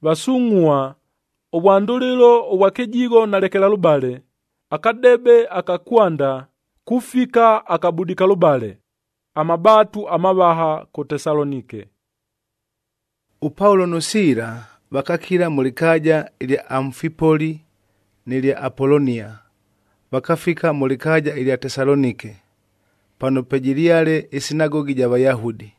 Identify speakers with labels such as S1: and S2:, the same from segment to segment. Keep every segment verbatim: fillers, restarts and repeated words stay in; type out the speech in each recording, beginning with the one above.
S1: basung'ua obwandulilo obwakejigo nalekela lubale, akadebe akakwanda kufika akabudika lubale, amabatu amabaha ku Tesalonike.
S2: Upaulo no Sila bakakira mulikaja ilya Amfipoli nilya Apolonia, bakafika mulikaja ilya Tesalonike, pano pejiliale isinagogi ja Bayahudi.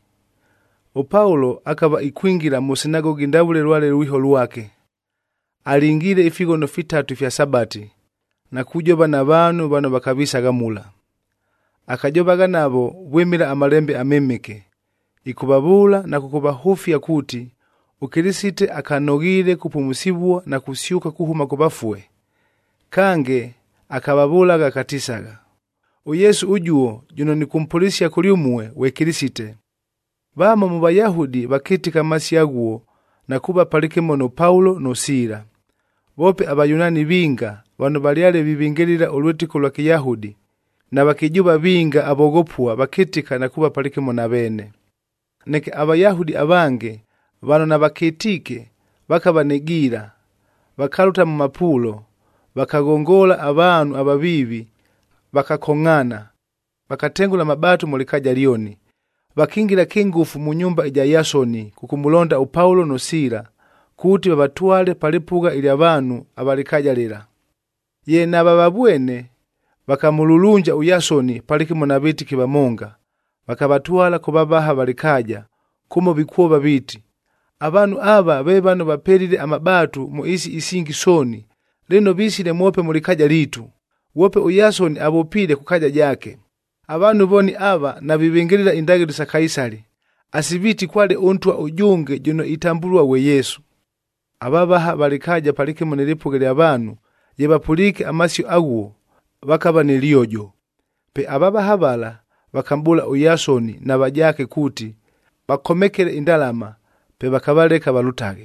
S2: Upaulo akaba ikwingira mu sinagogi ndabule lwale luiho lwake. Alingire ifigono fitatu fya sabati, na kujoba na bantu bano bakabisaga mula. Akajobaga nabo bwemira amalembe amemeke, ikubabula na kukubahufia kuti ukirisite akanogire kupumusibwa na kusyuka kuhuma kubafue. Kange akababulaga katisaga, uyesu ujuo juno ni kumpulisya kuliumwe we Kirisite. Bama mu Bayahudi bakitika masyaguo na kuba palikemo no Paulo no Sila. Bope abayunani binga bano baliale bibingelira olwetiko lwa Kiyahudi, na bakijuba binga abogopua bakitika na kuba palikemo na bene. Neke abayahudi abange bano na bakitike bakabanegira, bakaluta mu mapulo, bakagongola abantu ababibi, bakakongana, bakatengula mabatu mulikaja lioni, bakingira kingufu mu nyumba ija Yasoni kukumulonda Upaulo no Sila kuti babatwale palipuga ili abantu abalikaja lera. Ye na bababwene bakamululunja uyasoni palikimo na biti kibamonga, bakabatwala kubabaha balikaja kumo bikuoba biti. Abantu aba be bano bapelile amabatu mu isi isingi soni, leno bisile mwope mulikaja litu, wope uyasoni abopile kukaja jake. Abantu boni aba na bibingelila indagiro sa Kaisari, asibiti kwale ontwa ujunge juno itambulwa we Yesu. Ababaha balikaja palikimo nilipugele abantu, ye bapulike amasyo aguo, bakaba niliojo. Pe ababaha bala bakambula uyasoni na bajake kuti bakomekele indalama, pe bakabaleka balutage.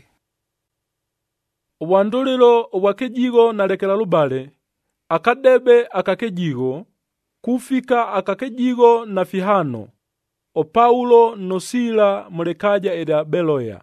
S1: Obwandulilo obwakejigo nalekela lubale, akadebe akakejigo kufika akakejigo na fihano, o Paulo no Sila mulekaja eda Beloya.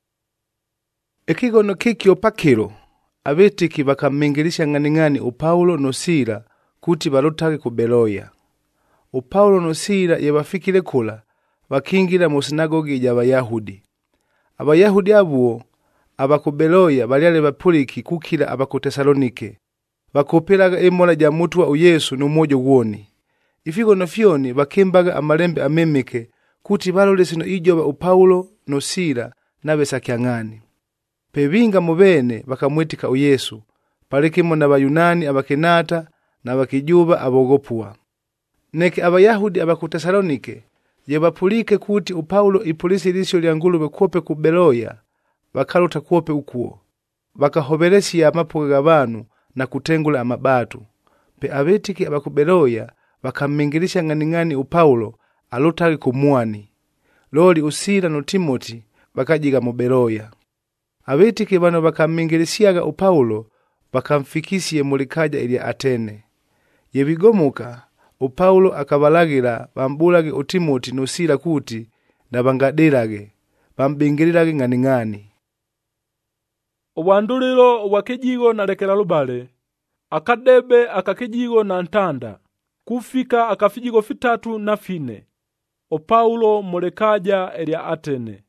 S2: Ekigono kikyo pakilo, abetiki bakamingilisha ng'aning'ani o Paulo no Sila kuti balutage ku Beloya. O Paulo no Sila yebafikile kula, bakingira mu sinagogi ja Bayahudi. Abayahudi abuo abaku Beloya baliale bapuliki kukira abaku Tesalonike, bakopelaga emola ja mutu wa uyesu n'umojo gwoni. Ifigono fyoni bakimbaga amalembe amemeke kuti balole sino ijoba o Paulo no Sila nabe sakyang'ani. Pebinga mubene bakamwetika uyesu, palikimo na bayunani abakenata na bakijuba abogopua. Neke abayahudi abaku Tesalonike ye bapulike kuti Upaulo ipulisi lisyo lya ngulube kuope ku Beloya, bakaluta kuope ukuo, bakahobelesi amapuga gabanu na kutengula amabatu. Pe abetiki abaku Beloya bakamingilisha ng'aning'ani Upaulo alutage kumuani. Loli Usila no Timoti bakajiga mu Beloya. Abetiki bano bakamingilisiaga Upaulo bakamfikisiye mulikaja ili Atene. Yebigomuka Upaulo akabalagira bambulage utimoti no Sila kuti na bangadirage, bambingilirage ng'aning'ani.
S1: Obwandulilo obwakejigo nalekela lubale, akadebe akakejigo na ntanda, kufika akafijigo fitatu na fine, o Paulo mulekaja elia Atene.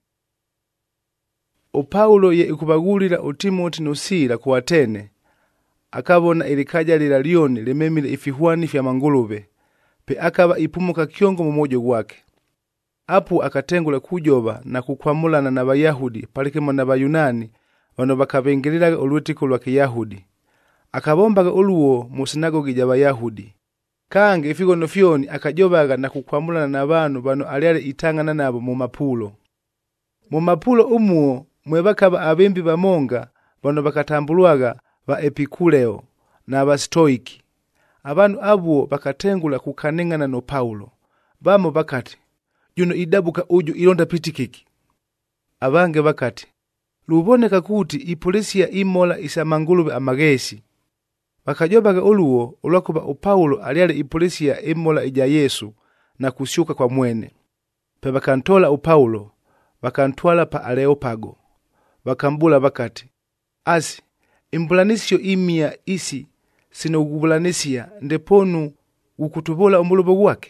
S2: O Paulo ye ikubagulira utimoti no Sila ku Atene, akabona ilikaja lila lioni limemile ifihuani fya mangulube, pe akaba ipumuka kyongo mu mojo gwake. Apu akatengula kujoba na kukwamulana na Bayahudi palikimo na Bayunani bano bakabengeleraga olwetiko lwa Kiyahudi. Akabombaga oluwo mu sinagogi ja Bayahudi. Kange ifigono fyoni akajobaga na kukwamulana na banu bano aliale itangana nabo mu mapulo. Mu mapulo umuo mwe bakaba abembi bamonga bano bakatambulwaga ba Epikuleo na ba Stoiki. Abantu abuo bakatengula kukanengana no Paulo. Bamo bakati, juno idabuka uju ilonda pitikiki. Abange bakati, luboneka kuti ipolisia imola isamangulube amagesi. Bakajobaga oluwo olwakuba o Paulo aliale ipolisia imola ija Yesu na kusyuka kwa mwene. Pe bakantola o Paulo, bakantwala pa Areopago. bakambula bakati, asi imbulanisyo imia isi sinokubulanisya ndeponu ukutubola umulubo gwake.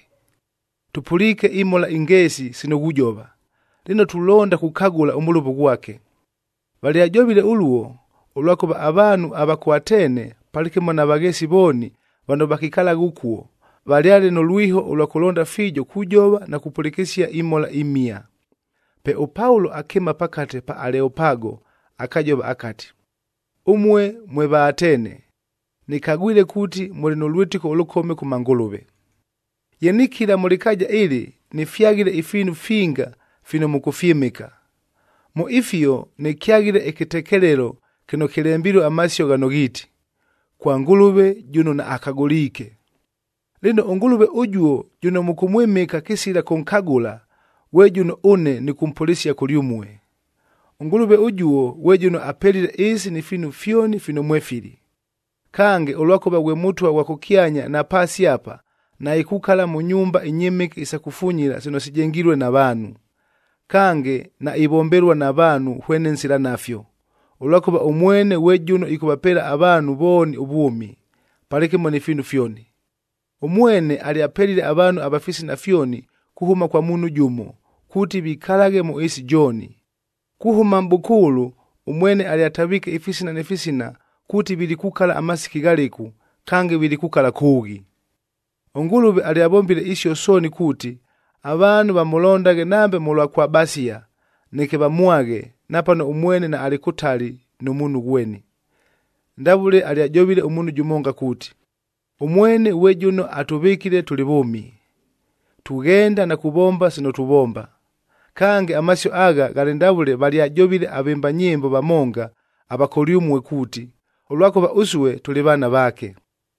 S2: Tupulike imola ingesi sinokujoba, lino tulonda kukagula umulubo gwake. Bali ajobile uluo olwakuba abantu abaku Atene palikemo na bagesi boni bano bakikala gukuo, bali ale no lwiho olwakulonda fijo kujoba na kupulikisya imola imia. Pe Paulo akema pakate pa Areopago akajoba akati, umwe mwe ba Atene nikagwile kuti muli no lwitiko olukome ku mangulube. Yenikira mulikaja ili nifyagile ifinu finga fino mukufyimika. Mu ifyo nikyagile ekitekelero kino kilembiro amasyo gano giti, kwa ngulube juno na akagulike. Lino ungulube ujuo juno mukumwimika kisira konkagula, we juno une ni kumpolisya kuliumwe. Ungulube ujuo we juno apelile isi ni finu fyoni fino mwefili. Kange olwakoba we mutwa wakukyanya na pasi apa, na ikukala mu nyumba inyimiki isakufunyira sino sijengirwe na banu. Kange na ibomberwa na banu hwene nsila nafyo. Olwakoba umwene we juno ikubapela abanu boni ubumi, palikemo ni finu fyoni. Umwene aliapelile abanu abafisi na fyoni kuhuma kwa munu jumo, kuti bikalage mu isi joni. Kuhuma mbukulu, umwene aliatabike ifisina nefisina, kuti bilikukala amasiki galiku, kange bilikukala kugi. Ungulube aliabombile isi osoni kuti, abanu bamulondage nambe mulwa kwa basia, neke bamuage, napano umwene na alikutali numunu gweni. Ndabule aliajobile umunu jumonga kuti, umwene we juno atubikile tulibumi. Tugenda na kubomba sino tubomba. Kange amasyo aga galendabule baliajobile abemba nyimbo bamonga abakoliumwe kuti, olwakoba uswe tulibana bake.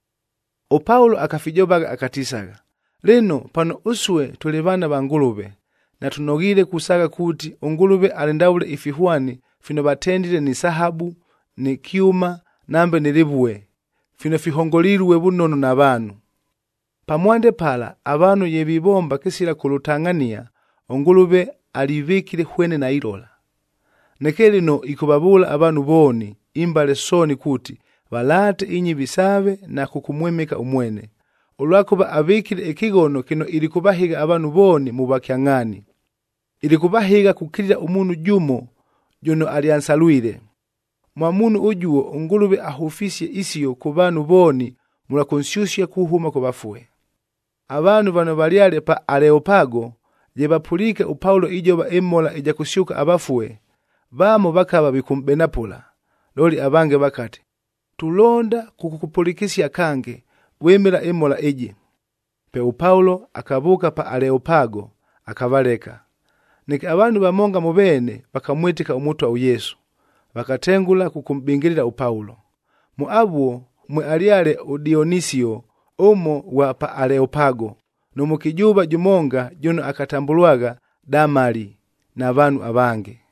S2: O Paulo akafijobaga akatisaga, lino pano uswe tulibana bangulube, na tunogile kusaga kuti ungulube alendabule ifihuani fino batendile ni sahabu, ni kiuma, nambe ni libuwe, fino fihongolirwe bunono na banu. Pamwande pala abanu yebibomba kisira kulutangania, ungulube alivikile hwene na ilola. Nekelino ikubabula abanu boni, imbale soni kuti, balate inyi bisabe na kukumwemeka umwene. Olwakuba avikile ekigono kino ilikubahiga abanu boni mubakyangani. Ilikubahiga kukilila umunu jumo, jono aliansalwile. Mwamunu ujuo ungulube ahufisye isiyo kubanu boni mulakonsyusya kuhuma kubafue. Abanu bano baliale pa Areopago, jebapulike upaulo ijoba emola ija kusyuka abafue, bamo bakaba bikumbenapula. Loli abange bakati, tulonda kukupulikisya kange, wemela emola eje. Pe upaulo akabuka pa Areopago, akavaleka. Niki abanu bamonga mubene bakamwitika umutwa u Yesu. Bakatengula kukumbingilila upaulo. Muabuo mwe aliale u Dionisio omo wa pa Areopago, no mukijuba jumonga juno akatambulwaga Damali na banu abange.